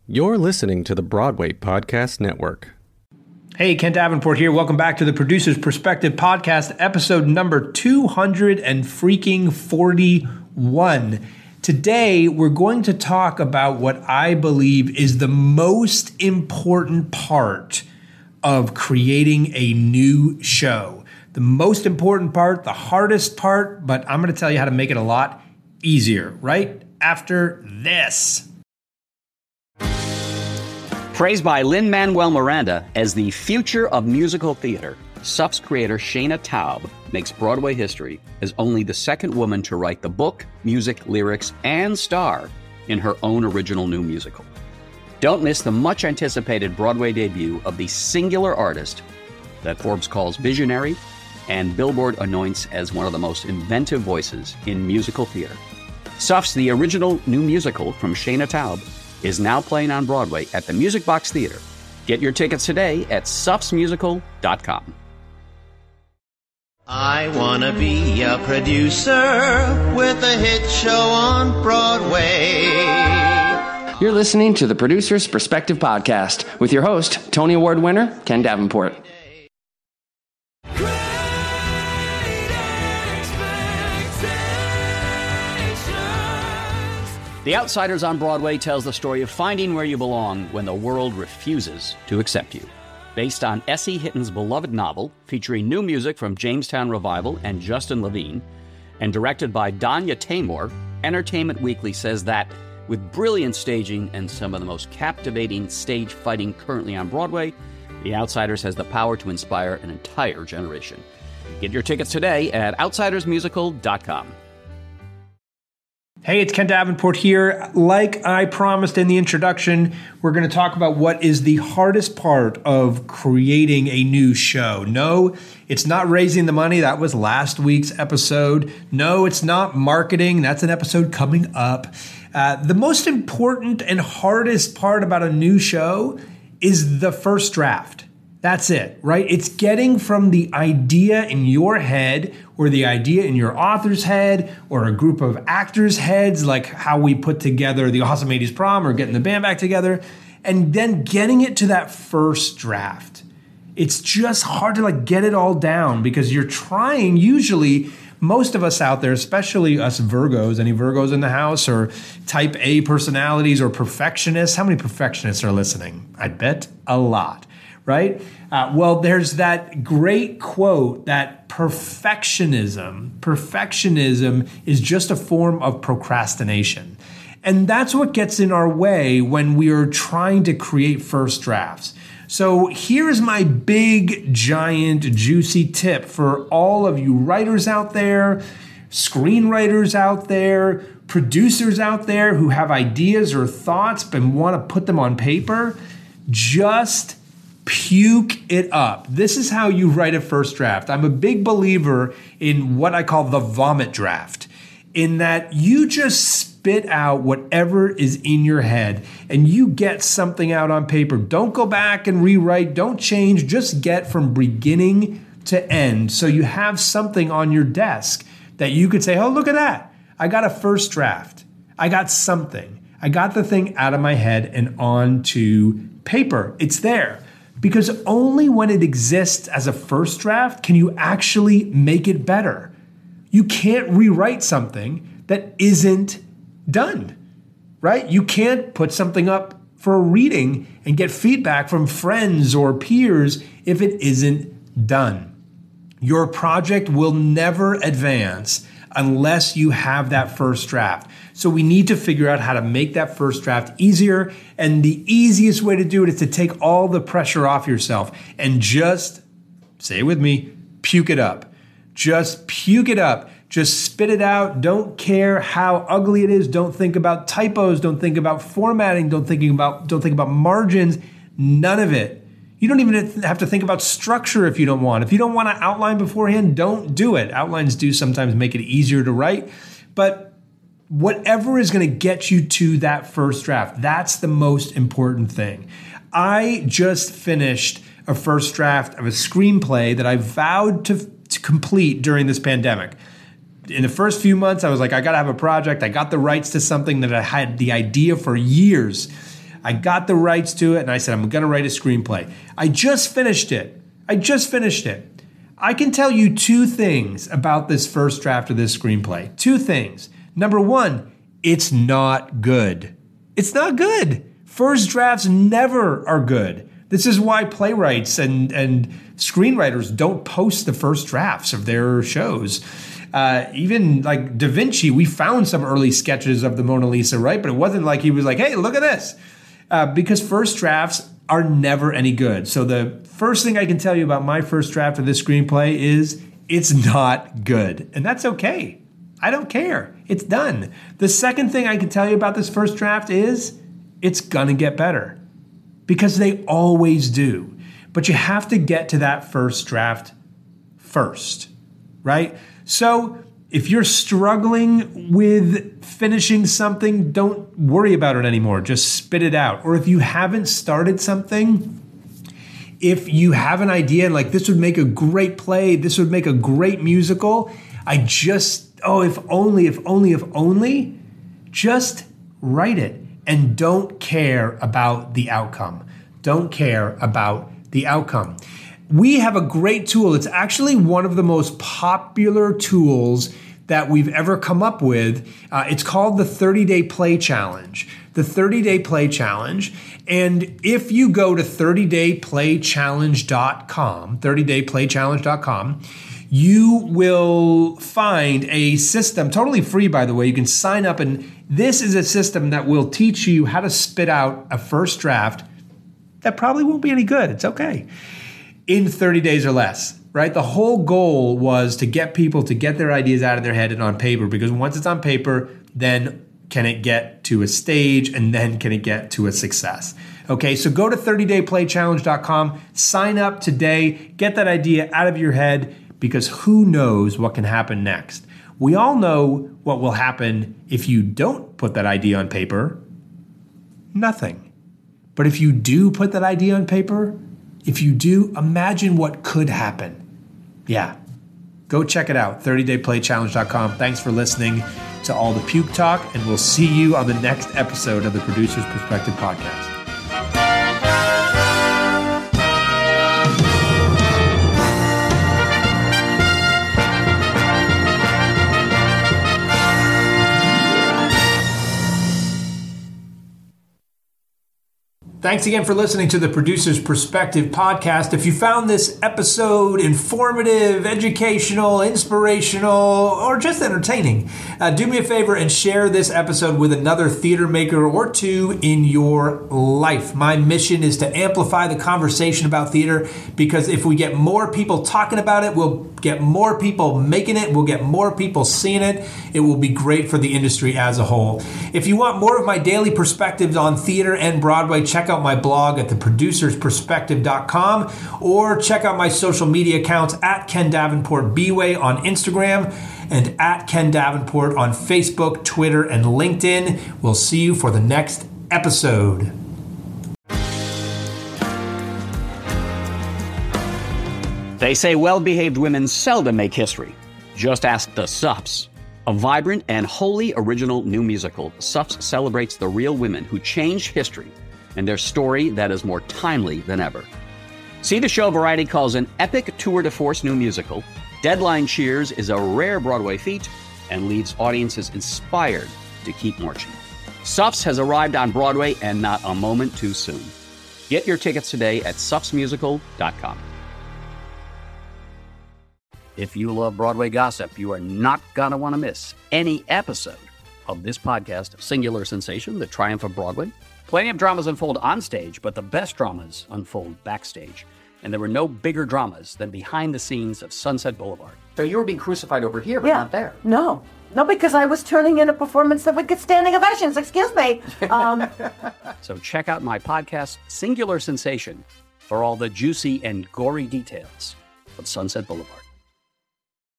You're listening to the Broadway Podcast Network. Hey, Kent Davenport here. Welcome back to the Producer's Perspective Podcast, episode number 241. Today, we're going to talk about what I believe is the most important part of creating a new show. The most important part, the hardest part, but I'm going to tell you how to make it a lot easier right after this. Praised by Lin-Manuel Miranda as the future of musical theater, SUF's creator Shaina Taub makes Broadway history as only the second woman to write the book, music, lyrics, and star in her own original new musical. Don't miss the much-anticipated Broadway debut of the singular artist that Forbes calls visionary and Billboard anoints as one of the most inventive voices in musical theater. SUF's The Original New Musical from Shaina Taub is now playing on Broadway at the Music Box Theater. Get your tickets today at sufsmusical.com. I wanna be a producer with a hit show on Broadway. You're listening to the Producer's Perspective Podcast with your host, Tony Award winner, Ken Davenport. The Outsiders on Broadway tells the story of finding where you belong when the world refuses to accept you. Based on S.E. Hitton's beloved novel, featuring new music from Jamestown Revival and Justin Levine, and directed by Danya Taymor, Entertainment Weekly says that, with brilliant staging and some of the most captivating stage fighting currently on Broadway, The Outsiders has the power to inspire an entire generation. Get your tickets today at outsidersmusical.com. Hey, it's Kent Davenport here. Like I promised in the introduction, we're going to talk about what is the hardest part of creating a new show. No, it's not raising the money. That was last week's episode. No, it's not marketing. That's an episode coming up. The most important and hardest part about a new show is the first draft. That's it, right? It's getting from the idea in your head or the idea in your author's head or a group of actors' heads, like how we put together the Awesome 80s Prom or getting the band back together, and then getting it to that first draft. It's just hard to get it all down because you're trying, usually, most of us out there, especially us Virgos, any Virgos in the house or type A personalities or perfectionists. How many perfectionists are listening? I bet a lot. Right? Well, there's that great quote that perfectionism is just a form of procrastination. And that's what gets in our way when we are trying to create first drafts. So here's my big, giant, juicy tip for all of you writers out there, screenwriters out there, producers out there who have ideas or thoughts but want to put them on paper. Just puke it up. This is how you write a first draft. I'm a big believer in what I call the vomit draft, in that you just spit out whatever is in your head and you get something out on paper. Don't go back and rewrite. Don't change. Just get from beginning to end so you have something on your desk that you could say, oh, look at that. I got a first draft. I got something. I got the thing out of my head and onto paper. It's there. Because only when it exists as a first draft can you actually make it better. You can't rewrite something that isn't done, right? You can't put something up for a reading and get feedback from friends or peers if it isn't done. Your project will never advance unless you have that first draft. So we need to figure out how to make that first draft easier. And the easiest way to do it is to take all the pressure off yourself and just, say it with me, puke it up. Just puke it up. Just spit it out. Don't care how ugly it is. Don't think about typos. Don't think about formatting. Don't think about margins. None of it. You don't even have to think about structure if you don't want. If you don't want to outline beforehand, don't do it. Outlines do sometimes make it easier to write, but whatever is going to get you to that first draft, that's the most important thing. I just finished a first draft of a screenplay that I vowed to complete during this pandemic. In the first few months, I was like, I got to have a project. I got the rights to something that I had the idea for years. I got the rights to it, and I said, I'm going to write a screenplay. I just finished it. I can tell you 2 things about this first draft of this screenplay. 2 things. Number 1, it's not good. It's not good. First drafts never are good. This is why playwrights and screenwriters don't post the first drafts of their shows. Even like Da Vinci, we found some early sketches of the Mona Lisa, right? But it wasn't like he was like, hey, look at this. Because first drafts are never any good. So the first thing I can tell you about my first draft of this screenplay is it's not good. And that's okay. I don't care. It's done. The second thing I can tell you about this first draft is it's gonna get better. Because they always do. But you have to get to that first draft first, right? So if you're struggling with finishing something, don't worry about it anymore. Just spit it out. Or if you haven't started something, if you have an idea like this would make a great play, this would make a great musical, if only, just write it and don't care about the outcome. Don't care about the outcome. We have a great tool. It's actually one of the most popular tools that we've ever come up with. It's called the 30-Day Play Challenge. The 30-Day Play Challenge. And if you go to 30dayplaychallenge.com, 30dayplaychallenge.com, you will find a system, totally free, by the way. You can sign up, and this is a system that will teach you how to spit out a first draft that probably won't be any good. It's okay. In 30 days or less, right? The whole goal was to get people to get their ideas out of their head and on paper, because once it's on paper, then can it get to a stage, and then can it get to a success? Okay, so go to 30dayplaychallenge.com, sign up today, get that idea out of your head, because who knows what can happen next. We all know what will happen if you don't put that idea on paper. Nothing. But if you do put that idea on paper, if you do, imagine what could happen. Yeah. Go check it out, 30dayplaychallenge.com. Thanks for listening to all the puke talk, and we'll see you on the next episode of the Producer's Perspective Podcast. Thanks again for listening to the Producer's Perspective Podcast. If you found this episode informative, educational, inspirational, or just entertaining, do me a favor and share this episode with another theater maker or two in your life. My mission is to amplify the conversation about theater, because if we get more people talking about it, we'll get more people making it, we'll get more people seeing it. It will be great for the industry as a whole. If you want more of my daily perspectives on theater and Broadway, check out my blog at theproducersperspective.com, or check out my social media accounts at Ken Davenport B-Way on Instagram and at Ken Davenport on Facebook, Twitter, and LinkedIn. We'll see you for the next episode. They say well-behaved women seldom make history. Just ask the Suffs. A vibrant and wholly original new musical, Suffs celebrates the real women who changed history and their story that is more timely than ever. See the show Variety calls an epic tour de force new musical. Deadline cheers is a rare Broadway feat and leaves audiences inspired to keep marching. Suffs has arrived on Broadway, and not a moment too soon. Get your tickets today at suffsmusical.com. If you love Broadway gossip, you are not going to want to miss any episode of this podcast, Singular Sensation, The Triumph of Broadway. Plenty of dramas unfold on stage, but the best dramas unfold backstage. And there were no bigger dramas than behind the scenes of Sunset Boulevard. So you were being crucified over here, but not there. No, because I was turning in a performance that would get standing ovations. Excuse me. So check out my podcast, Singular Sensation, for all the juicy and gory details of Sunset Boulevard.